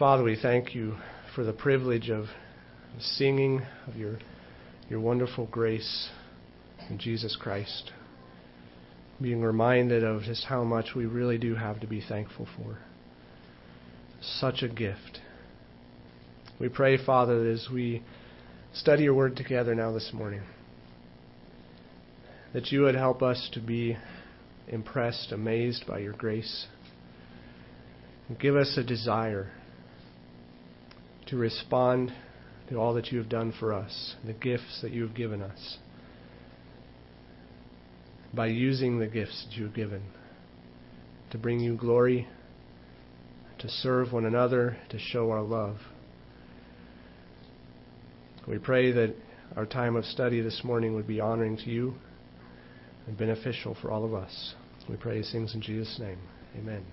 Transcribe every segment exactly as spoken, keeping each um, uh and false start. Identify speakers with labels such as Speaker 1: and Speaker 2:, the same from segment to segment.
Speaker 1: Father, we thank you for the privilege of singing of your, your wonderful grace in Jesus Christ. Being reminded of just how much we really do have to be thankful for. Such a gift. We pray, Father, that as we study your word together now this morning, that you would help us to be impressed, amazed by your grace. And give us a desire to respond to all that you have done for us, the gifts that you have given us, by using the gifts that you have given to bring you glory, to serve one another, to show our love. We pray that our time of study this morning would be honoring to you and beneficial for all of us. We pray these things in Jesus' name. Amen.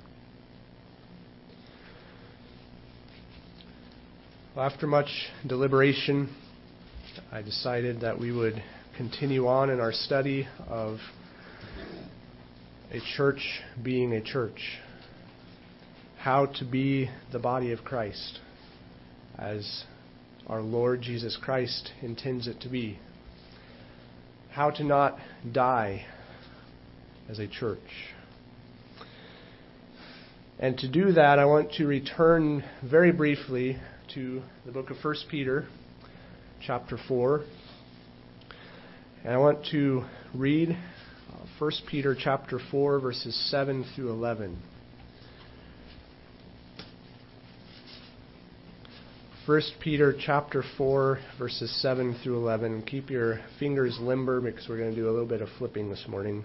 Speaker 1: Well, after much deliberation, I decided that we would continue on in our study of a church being a church. How to be the body of Christ as our Lord Jesus Christ intends it to be. How to not die as a church. And to do that, I want to return very briefly to the book of First Peter, chapter four. And I want to read First Peter chapter four, verses seven through eleven. First Peter chapter four, verses seven through eleven. Keep your fingers limber because we're going to do a little bit of flipping this morning.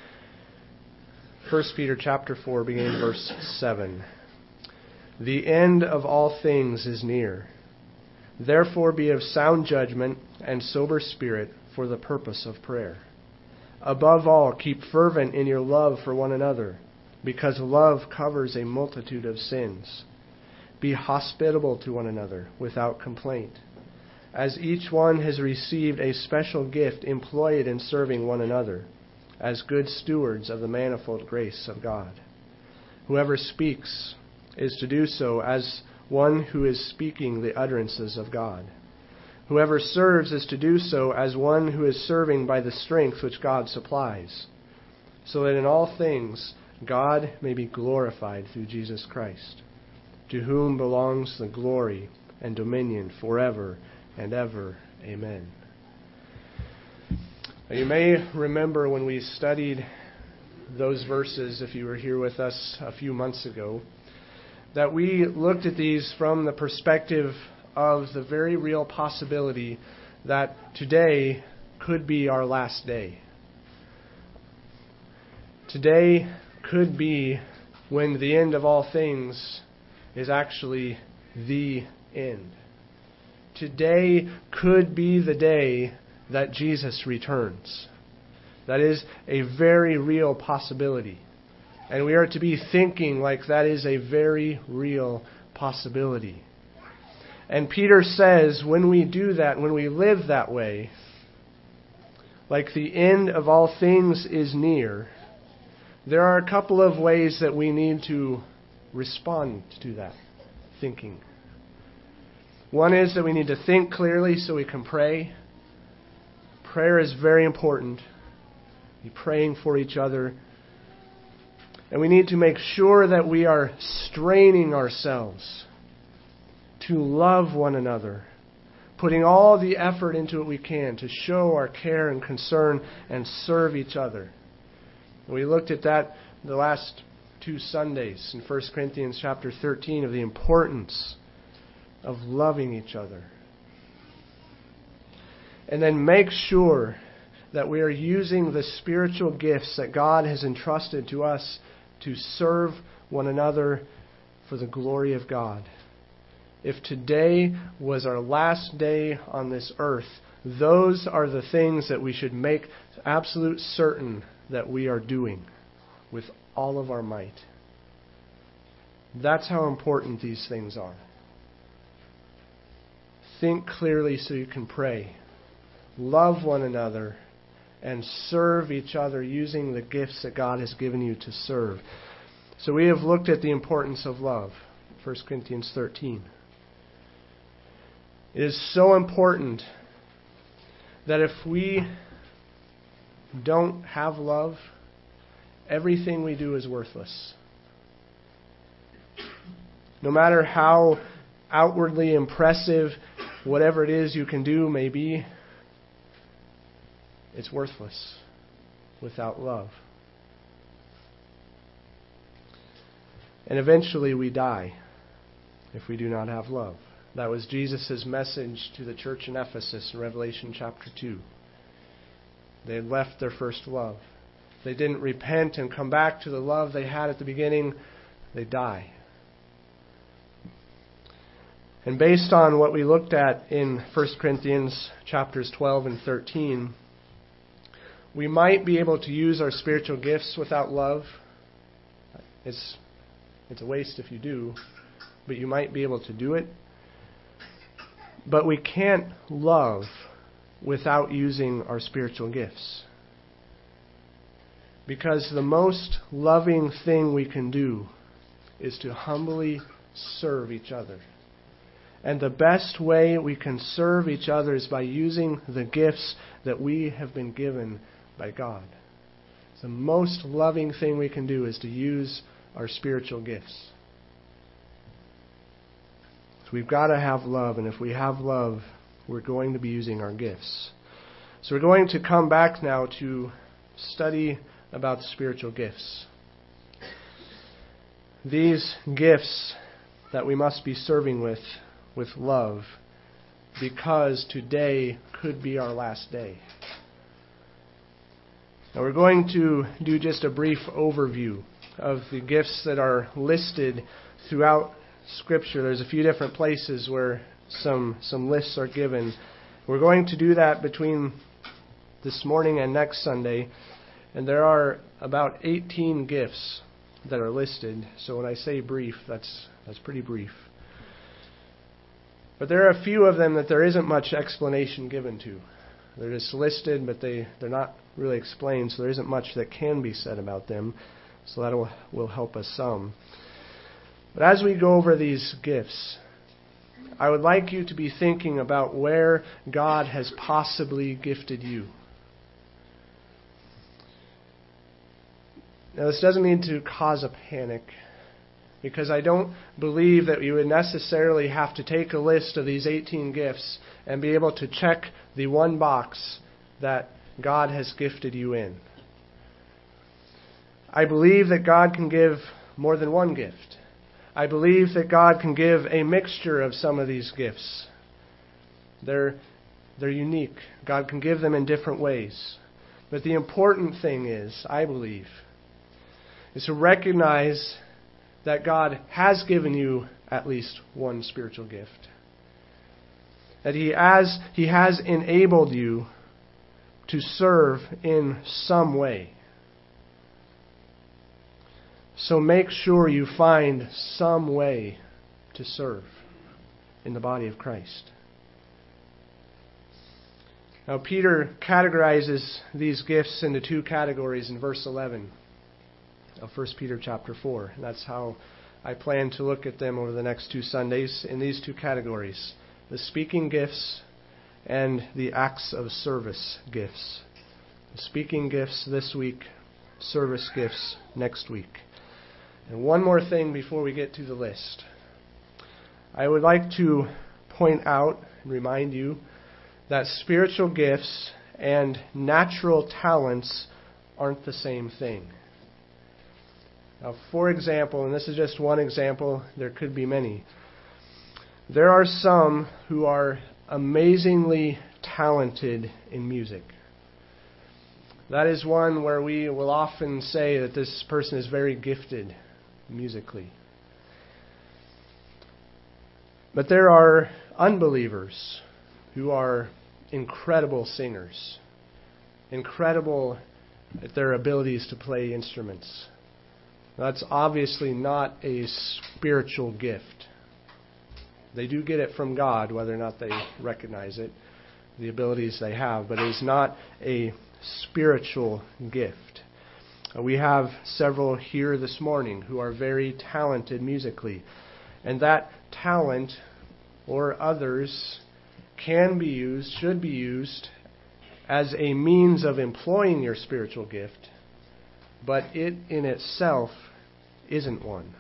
Speaker 1: First Peter chapter four, beginning verse seven. The end of all things is near. Therefore be of sound judgment and sober spirit for the purpose of prayer. Above all, keep fervent in your love for one another, because love covers a multitude of sins. Be hospitable to one another without complaint. As each one has received a special gift, employ it in serving one another, as good stewards of the manifold grace of God. Whoever speaks is to do so as one who is speaking the utterances of God. Whoever serves is to do so as one who is serving by the strength which God supplies, so that in all things God may be glorified through Jesus Christ, to whom belongs the glory and dominion forever and ever. Amen. Now, you may remember when we studied those verses, if you were here with us a few months ago, that we looked at these from the perspective of the very real possibility that today could be our last day. Today could be when the end of all things is actually the end. Today could be the day that Jesus returns. That is a very real possibility. And we are to be thinking like that is a very real possibility. And Peter says when we do that, when we live that way, like the end of all things is near, there are a couple of ways that we need to respond to that thinking. One is that we need to think clearly so we can pray. Prayer is very important. Be praying for each other. And we need to make sure that we are straining ourselves to love one another, putting all the effort into it we can to show our care and concern and serve each other. We looked at that the last two Sundays in First Corinthians chapter thirteen of the importance of loving each other. And then make sure that we are using the spiritual gifts that God has entrusted to us to serve one another for the glory of God. If today was our last day on this earth, those are the things that we should make absolute certain that we are doing with all of our might. That's how important these things are. Think clearly so you can pray. Love one another and serve each other using the gifts that God has given you to serve. So we have looked at the importance of love. First Corinthians thirteen. It is so important that if we don't have love, everything we do is worthless. No matter how outwardly impressive whatever it is you can do may be, it's worthless without love. And eventually we die if we do not have love. That was Jesus' message to the church in Ephesus in Revelation chapter two. They had left their first love. If they didn't repent and come back to the love they had at the beginning, they die. And based on what we looked at in First Corinthians chapters twelve and thirteen, we might be able to use our spiritual gifts without love. It's, it's a waste if you do, but you might be able to do it. But we can't love without using our spiritual gifts. Because the most loving thing we can do is to humbly serve each other. And the best way we can serve each other is by using the gifts that we have been given by God. The most loving thing we can do is to use our spiritual gifts. So we've got to have love, and if we have love, we're going to be using our gifts. So we're going to come back now to study about the spiritual gifts. These gifts that we must be serving with, with love, because today could be our last day. Now we're going to do just a brief overview of the gifts that are listed throughout Scripture. There's a few different places where some some lists are given. We're going to do that between this morning and next Sunday. And there are about eighteen gifts that are listed. So when I say brief, that's that's pretty brief. But there are a few of them that there isn't much explanation given to. They're just listed, but they, they're not really explained, so there isn't much that can be said about them. So that will, will help us some. But as we go over these gifts, I would like you to be thinking about where God has possibly gifted you. Now, this doesn't mean to cause a panic, because I don't believe that you would necessarily have to take a list of these eighteen gifts and be able to check the one box that God has gifted you in. I believe that God can give more than one gift. I believe that God can give a mixture of some of these gifts. They're, they're unique. God can give them in different ways. But the important thing is, I believe, is to recognize that God has given you at least one spiritual gift. That He has, He has enabled you to serve in some way. So make sure you find some way to serve in the body of Christ. Now, Peter categorizes these gifts into two categories in verse eleven of First Peter chapter four. And that's how I plan to look at them over the next two Sundays, in these two categories: the speaking gifts and the acts of service gifts. The speaking gifts this week, service gifts next week. And one more thing before we get to the list. I would like to point out and remind you that spiritual gifts and natural talents aren't the same thing. Now, for example, and this is just one example, there could be many. There are some who are amazingly talented in music. That is one where we will often say that this person is very gifted musically. But there are unbelievers who are incredible singers, incredible at their abilities to play instruments. That's obviously not a spiritual gift. They do get it from God, whether or not they recognize it, the abilities they have, but it is not a spiritual gift. We have several here this morning who are very talented musically. And that talent or others can be used, should be used, as a means of employing your spiritual gift, but it in itself isn't one.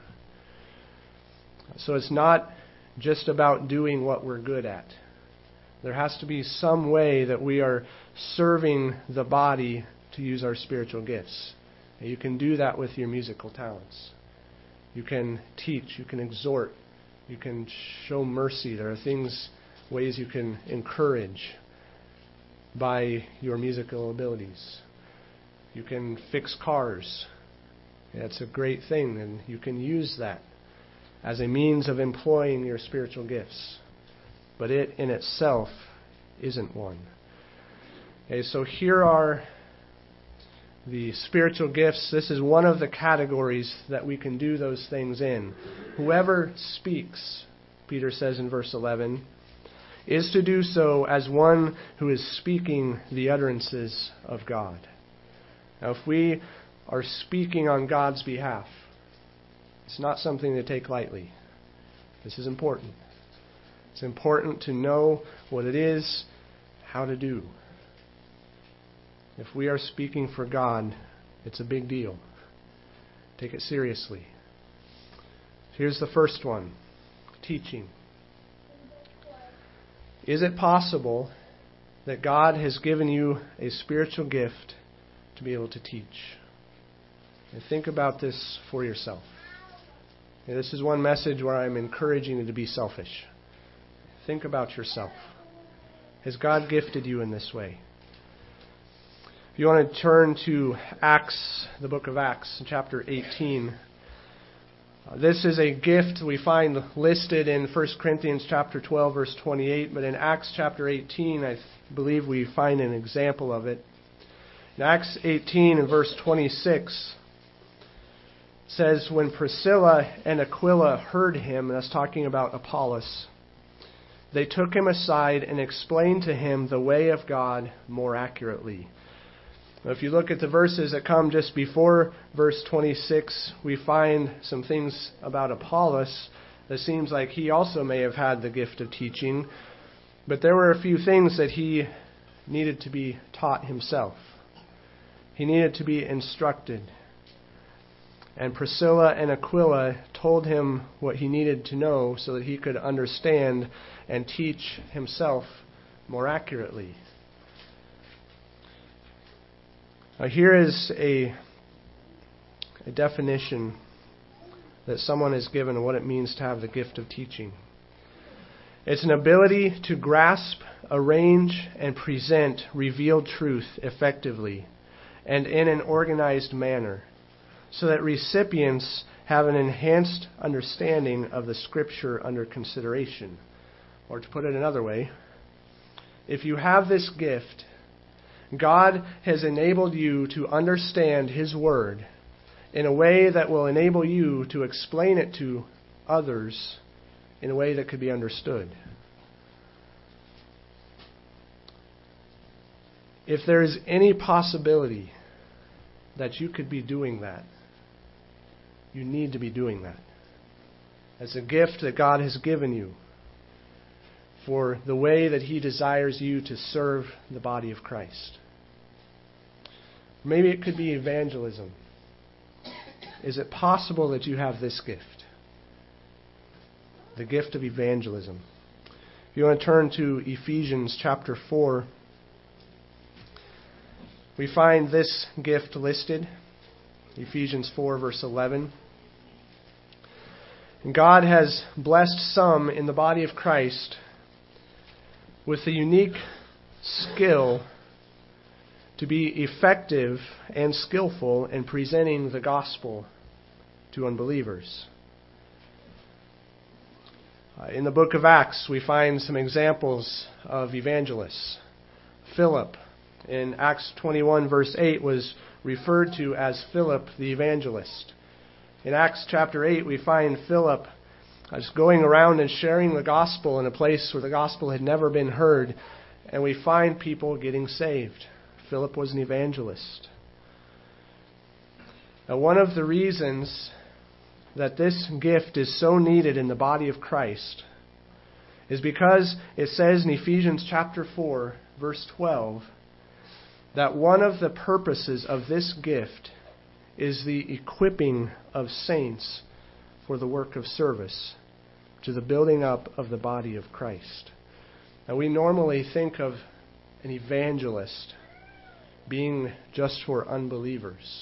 Speaker 1: So it's not just about doing what we're good at. There has to be some way that we are serving the body to use our spiritual gifts. And you can do that with your musical talents. You can teach, you can exhort, you can show mercy. There are things, ways you can encourage by your musical abilities. You can fix cars. That's a great thing, and you can use that as a means of employing your spiritual gifts. But it in itself isn't one. Okay, so here are the spiritual gifts. This is one of the categories that we can do those things in. Whoever speaks, Peter says in verse eleven, is to do so as one who is speaking the utterances of God. Now, if we are speaking on God's behalf, it's not something to take lightly. This is important. It's important to know what it is, how to do. If we are speaking for God, it's a big deal. Take it seriously. Here's the first one, teaching. Is it possible that God has given you a spiritual gift to be able to teach? And think about this for yourself. And this is one message where I'm encouraging you to be selfish. Think about yourself. Has God gifted you in this way? If you want to turn to Acts, the book of Acts, chapter eighteen. Uh, this is a gift we find listed in First Corinthians chapter twelve, verse twenty-eight. But in Acts chapter eighteen, I th- believe we find an example of it. In Acts eighteen and verse twenty-six, it says, when Priscilla and Aquila heard him, and that's talking about Apollos, they took him aside and explained to him the way of God more accurately. Now, if you look at the verses that come just before verse twenty-six, we find some things about Apollos that seems like he also may have had the gift of teaching, but there were a few things that he needed to be taught himself. He needed to be instructed. And Priscilla and Aquila told him what he needed to know so that he could understand and teach himself more accurately. Now, here is a, a definition that someone has given of what it means to have the gift of teaching. It's an ability to grasp, arrange, and present revealed truth effectively and in an organized manner, so that recipients have an enhanced understanding of the Scripture under consideration. Or to put it another way, if you have this gift, God has enabled you to understand His Word in a way that will enable you to explain it to others in a way that could be understood. If there is any possibility that you could be doing that, you need to be doing that. As a gift that God has given you for the way that He desires you to serve the body of Christ. Maybe it could be evangelism. Is it possible that you have this gift? The gift of evangelism. If you want to turn to Ephesians chapter four, we find this gift listed. Ephesians four, verse eleven. And God has blessed some in the body of Christ with the unique skill to be effective and skillful in presenting the gospel to unbelievers. Uh, in the book of Acts, we find some examples of evangelists. Philip, in Acts twenty-one, verse eight, was referred to as Philip the evangelist. In Acts chapter eight, we find Philip just going around and sharing the gospel in a place where the gospel had never been heard, and we find people getting saved. Philip was an evangelist. Now, one of the reasons that this gift is so needed in the body of Christ is because it says in Ephesians chapter four, verse twelve, that one of the purposes of this gift is the equipping of saints for the work of service, to the building up of the body of Christ. Now, we normally think of an evangelist being just for unbelievers.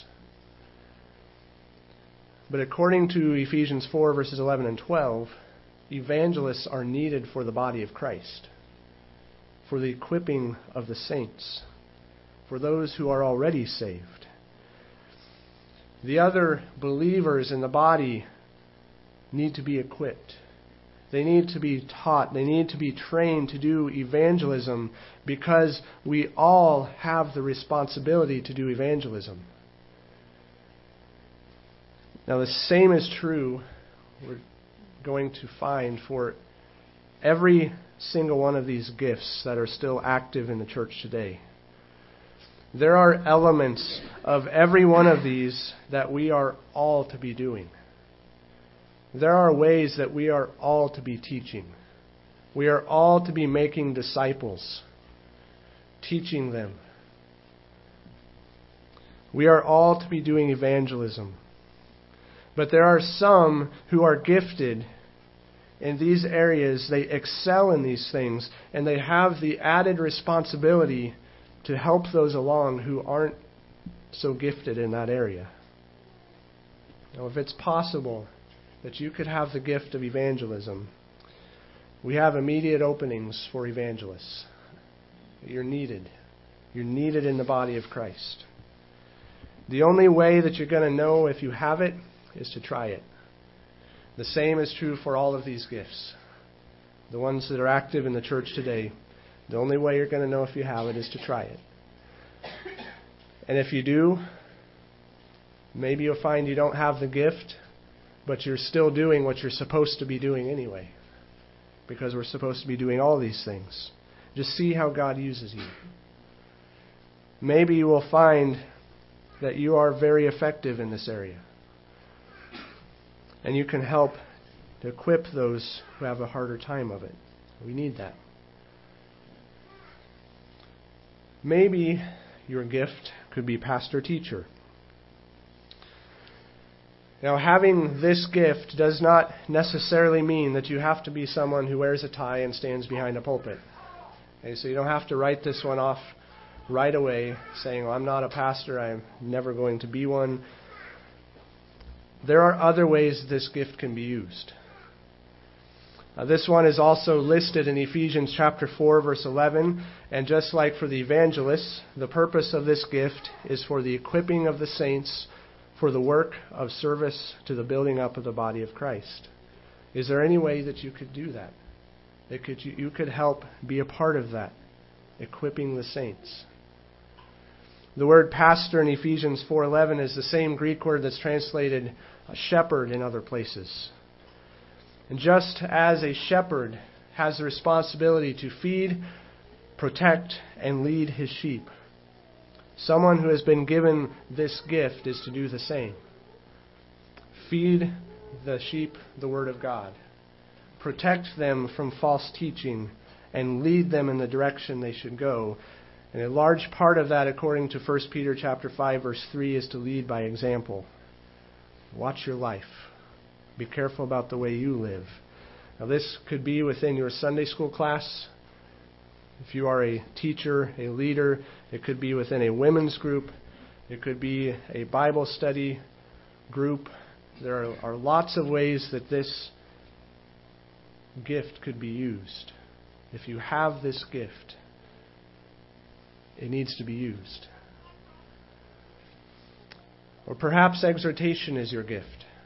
Speaker 1: But according to Ephesians four, verses eleven and twelve, evangelists are needed for the body of Christ, for the equipping of the saints, for those who are already saved. The other believers in the body need to be equipped. They need to be taught. They need to be trained to do evangelism, because we all have the responsibility to do evangelism. Now, the same is true, we're going to find, for every single one of these gifts that are still active in the church today. There are elements of every one of these that we are all to be doing. There are ways that we are all to be teaching. We are all to be making disciples, teaching them. We are all to be doing evangelism. But there are some who are gifted in these areas. They excel in these things, and they have the added responsibility to help those along who aren't so gifted in that area. Now, if it's possible that you could have the gift of evangelism, we have immediate openings for evangelists. You're needed. You're needed in the body of Christ. The only way that you're going to know if you have it is to try it. The same is true for all of these gifts. The ones that are active in the church today, the only way you're going to know if you have it is to try it. And if you do, maybe you'll find you don't have the gift, but you're still doing what you're supposed to be doing anyway, because we're supposed to be doing all these things. Just see how God uses you. Maybe you will find that you are very effective in this area, and you can help to equip those who have a harder time of it. We need that. Maybe your gift could be pastor-teacher. Now, having this gift does not necessarily mean that you have to be someone who wears a tie and stands behind a pulpit. Okay, so you don't have to write this one off right away, saying, well, I'm not a pastor, I'm never going to be one. There are other ways this gift can be used. Uh, this one is also listed in Ephesians chapter four, verse eleven. And just like for the evangelists, the purpose of this gift is for the equipping of the saints for the work of service to the building up of the body of Christ. Is there any way that you could do that? That could you, you could help be a part of that, equipping the saints. The word pastor in Ephesians four eleven is the same Greek word that's translated shepherd in other places. And just as a shepherd has the responsibility to feed, protect, and lead his sheep, someone who has been given this gift is to do the same. Feed the sheep the Word of God. Protect them from false teaching and lead them in the direction they should go. And a large part of that, according to First Peter chapter five, verse three, is to lead by example. Watch your life. Be careful about the way you live. Now, this could be within your Sunday school class. If you are a teacher, a leader, it could be within a women's group. It could be a Bible study group. There are, are lots of ways that this gift could be used. If you have this gift, it needs to be used. Or perhaps exhortation is your gift.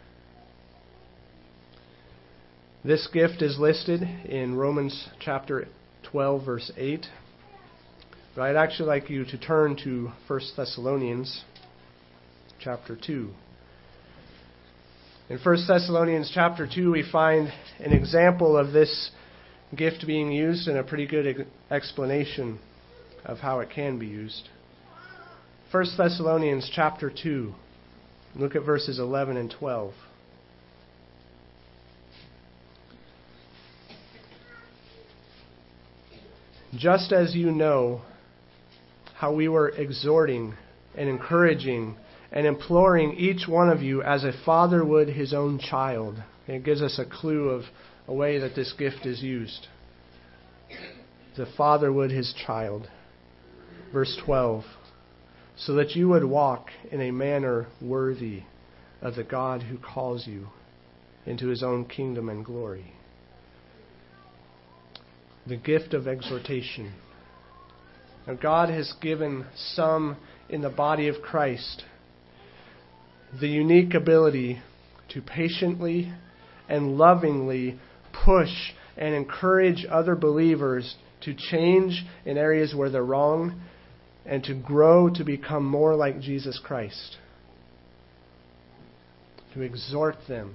Speaker 1: This gift is listed in Romans chapter twelve, verse eight. But I'd actually like you to turn to First Thessalonians chapter two. In First Thessalonians chapter two, we find an example of this gift being used and a pretty good explanation of how it can be used. First Thessalonians chapter two. Look at verses eleven and twelve. just as you know how we were exhorting and encouraging and imploring each one of you as a father would his own child. And it gives us a clue of a way that this gift is used. The father would his child. Verse twelve. So that you would walk in a manner worthy of the God who calls you into his own kingdom and glory. The gift of exhortation. Now God has given some in the body of Christ the unique ability to patiently and lovingly push and encourage other believers to change in areas where they're wrong and to grow to become more like Jesus Christ. To exhort them.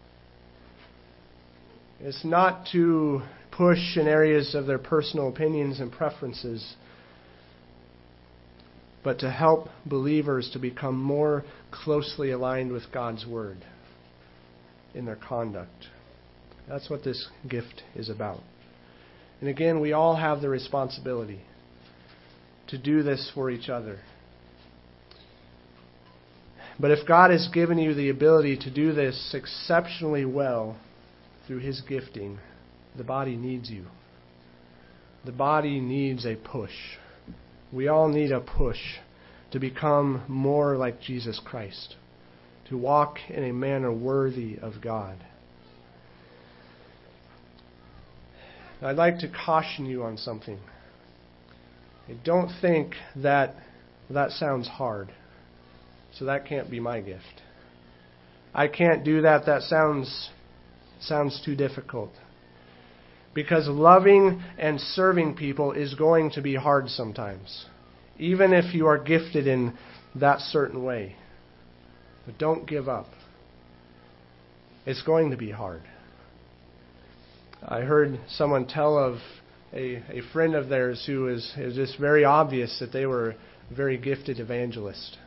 Speaker 1: It's not to push in areas of their personal opinions and preferences, but to help believers to become more closely aligned with God's Word in their conduct. That's what this gift is about. And again, we all have the responsibility to do this for each other. But if God has given you the ability to do this exceptionally well through His gifting, the body needs you. The body needs a push. We all need a push to become more like Jesus Christ, to walk in a manner worthy of God. I'd like to caution you on something. I don't think that that sounds hard, so that can't be my gift. I can't do that. That sounds sounds too difficult. Because loving and serving people is going to be hard sometimes, even if you are gifted in that certain way. But don't give up. It's going to be hard. I heard someone tell of a, a friend of theirs who is, it was just very obvious that they were a very gifted evangelist.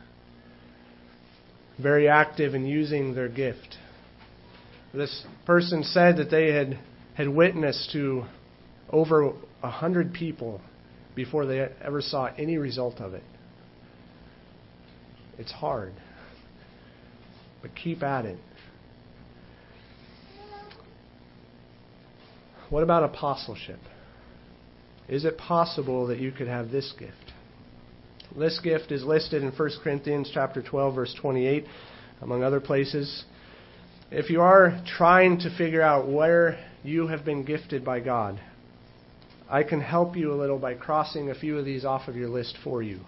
Speaker 1: Very active in using their gift. This person said that they had, had witnessed to over a hundred people before they ever saw any result of it. It's hard. But keep at it. What about apostleship? Is it possible that you could have this gift? This gift is listed in First Corinthians chapter twelve, verse twenty-eight, among other places. If you are trying to figure out where you have been gifted by God, I can help you a little by crossing a few of these off of your list for you.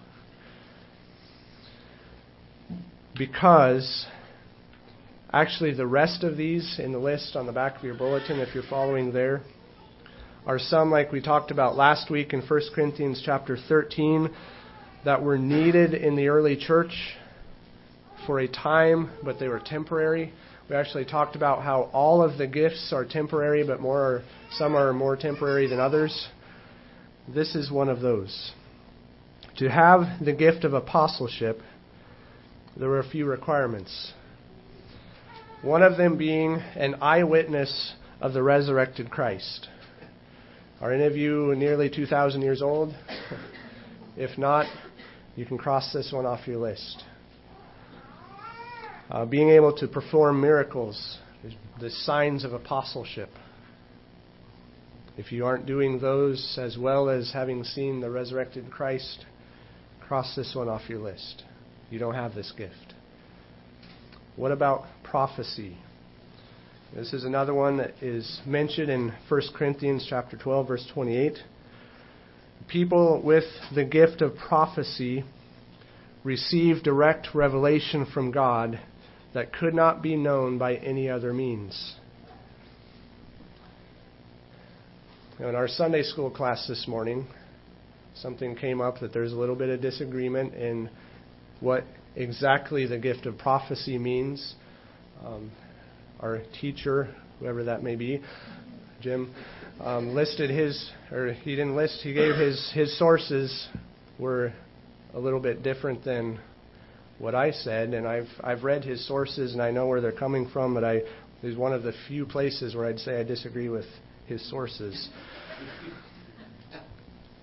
Speaker 1: Because actually the rest of these in the list on the back of your bulletin, if you're following there, are some like we talked about last week in First Corinthians chapter thirteen that were needed in the early church for a time, but they were temporary. We actually talked about how all of the gifts are temporary, but more are, some are more temporary than others. This is one of those. To have the gift of apostleship, there were a few requirements. One of them being an eyewitness of the resurrected Christ. Are any of you nearly two thousand years old? If not, you can cross this one off your list. Uh, being able to perform miracles, the signs of apostleship. If you aren't doing those as well as having seen the resurrected Christ, cross this one off your list. You don't have this gift. What about prophecy? This is another one that is mentioned in First Corinthians chapter twelve, verse twenty-eight. People with the gift of prophecy receive direct revelation from God that could not be known by any other means. In our Sunday school class this morning, something came up that there's a little bit of disagreement in what exactly the gift of prophecy means. Um, our teacher, whoever that may be, Jim, um, listed his, or he didn't list, he gave his, his sources were a little bit different than what I said, and I've I've read his sources and I know where they're coming from, but I there's one of the few places where I'd say I disagree with his sources.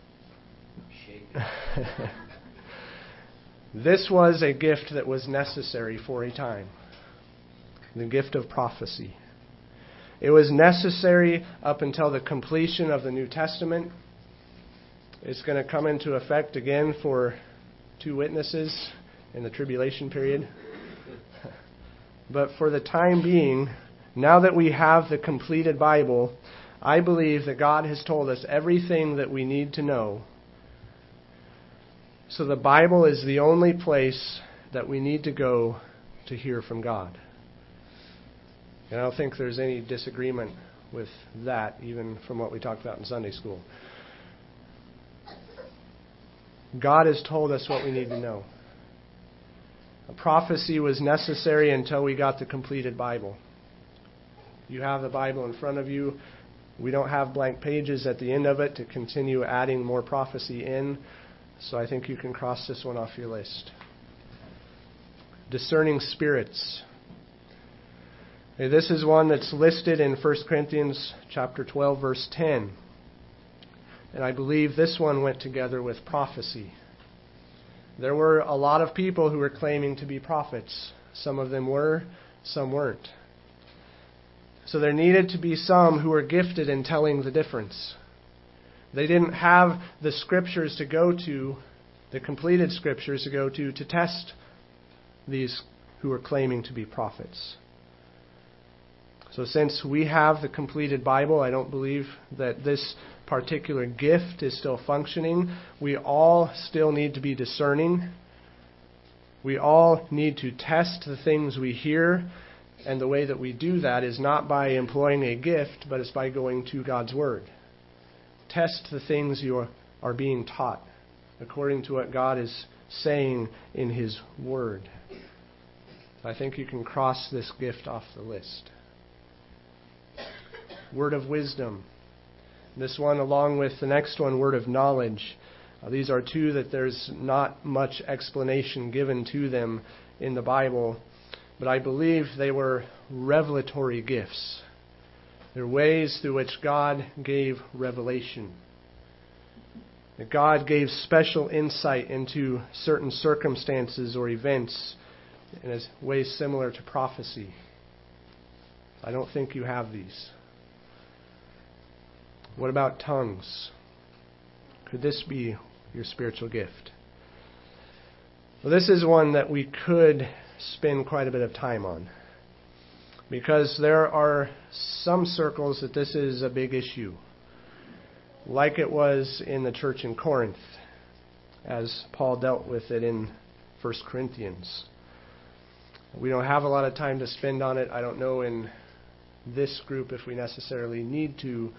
Speaker 1: This was a gift that was necessary for a time. The gift of prophecy. It was necessary up until the completion of the New Testament. It's going to come into effect again for two witnesses in the tribulation period. But for the time being, now that we have the completed Bible, I believe that God has told us everything that we need to know. So the Bible is the only place that we need to go to hear from God. And I don't think there's any disagreement with that, even from what we talked about in Sunday school. God has told us what we need to know. A prophecy was necessary until we got the completed Bible. You have the Bible in front of you. We don't have blank pages at the end of it to continue adding more prophecy in. So I think you can cross this one off your list. Discerning spirits. Okay, this is one that's listed in First Corinthians chapter twelve, verse ten. And I believe this one went together with prophecy. There were a lot of people who were claiming to be prophets. Some of them were, some weren't. So there needed to be some who were gifted in telling the difference. They didn't have the scriptures to go to, the completed scriptures to go to, to test these who were claiming to be prophets. So since we have the completed Bible, I don't believe that this particular gift is still functioning. We all still need to be discerning. We all need to test the things we hear. And the way that we do that is not by employing a gift, but it's by going to God's Word. Test the things you are, are being taught according to what God is saying in His Word. I think you can cross this gift off the list. Word of wisdom. This one, along with the next one, word of knowledge. Uh, these are two that there's not much explanation given to them in the Bible, but I believe they were revelatory gifts. They're ways through which God gave revelation. That God gave special insight into certain circumstances or events in a way similar to prophecy. I don't think you have these. What about tongues? Could this be your spiritual gift? Well, this is one that we could spend quite a bit of time on, because there are some circles that this is a big issue, like it was in the church in Corinth, as Paul dealt with it in First Corinthians. We don't have a lot of time to spend on it. I don't know in this group if we necessarily need to.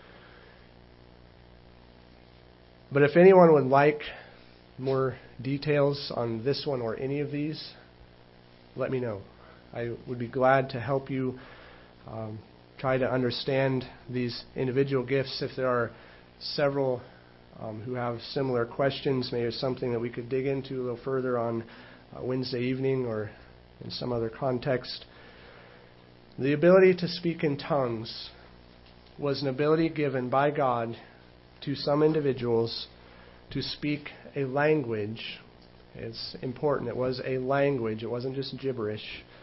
Speaker 1: But if anyone would like more details on this one or any of these, let me know. I would be glad to help you um, try to understand these individual gifts. If there are several um, who have similar questions, maybe it's something that we could dig into a little further on uh, Wednesday evening or in some other context. The ability to speak in tongues was an ability given by God to some individuals to speak a language. It's important. It was a language. It wasn't just gibberish.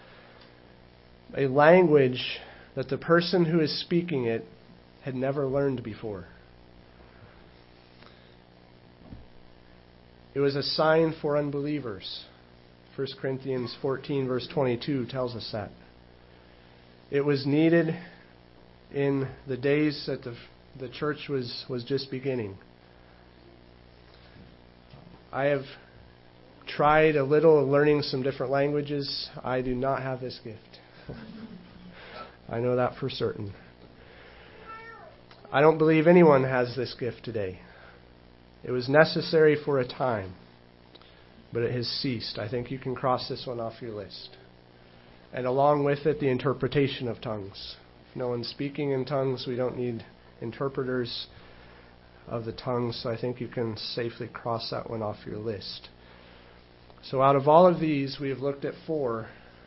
Speaker 1: A language that the person who is speaking it had never learned before. It was a sign for unbelievers. First Corinthians fourteen verse twenty-two tells us that. It was needed in the days that the the church was, was just beginning. I have tried a little learning some different languages. I do not have this gift. I know that for certain. I don't believe anyone has this gift today. It was necessary for a time, but it has ceased. I think you can cross this one off your list. And along with it, the interpretation of tongues. If no one's speaking in tongues, we don't need interpreters of the tongues, so I think you can safely cross that one off your list. So out of all of these, we have looked at four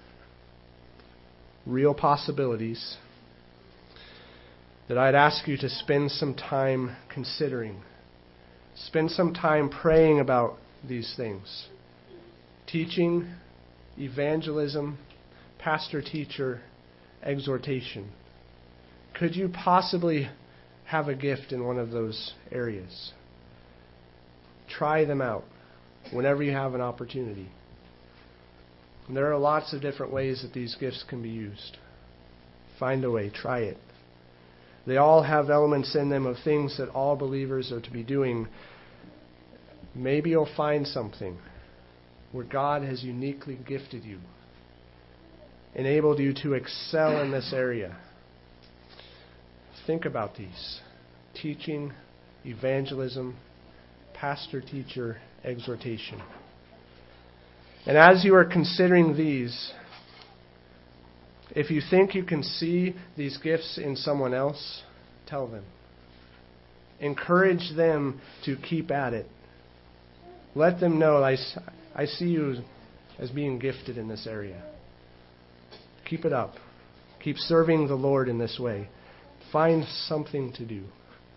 Speaker 1: real possibilities that I'd ask you to spend some time considering. Spend some time praying about these things. Teaching, evangelism, pastor-teacher, exhortation. Could you possibly have a gift in one of those areas? Try them out whenever you have an opportunity. And there are lots of different ways that these gifts can be used. Find a way, try it. They all have elements in them of things that all believers are to be doing. Maybe you'll find something where God has uniquely gifted you, enabled you to excel in this area. Think about these. Teaching, evangelism, pastor-teacher, exhortation. And as you are considering these, if you think you can see these gifts in someone else, tell them. Encourage them to keep at it. Let them know, I, I see you as being gifted in this area. Keep it up. Keep serving the Lord in this way. Find something to do.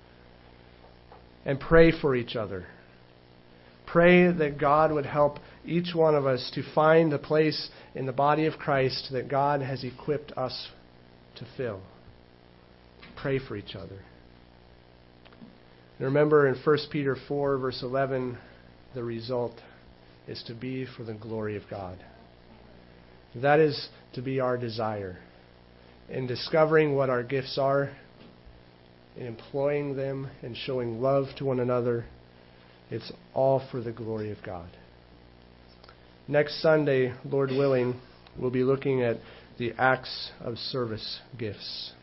Speaker 1: And pray for each other. Pray that God would help each one of us to find the place in the body of Christ that God has equipped us to fill. Pray for each other. And remember in First Peter four, verse eleven, the result is to be for the glory of God. That is to be our desire. In discovering what our gifts are, in employing them, and showing love to one another, it's all for the glory of God. Next Sunday, Lord willing, we'll be looking at the acts of service gifts.